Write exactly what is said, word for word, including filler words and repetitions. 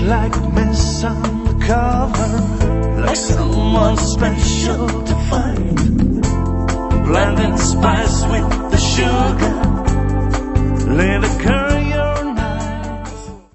like mist on the cover, like someone special to find. Blending spice with the sugar,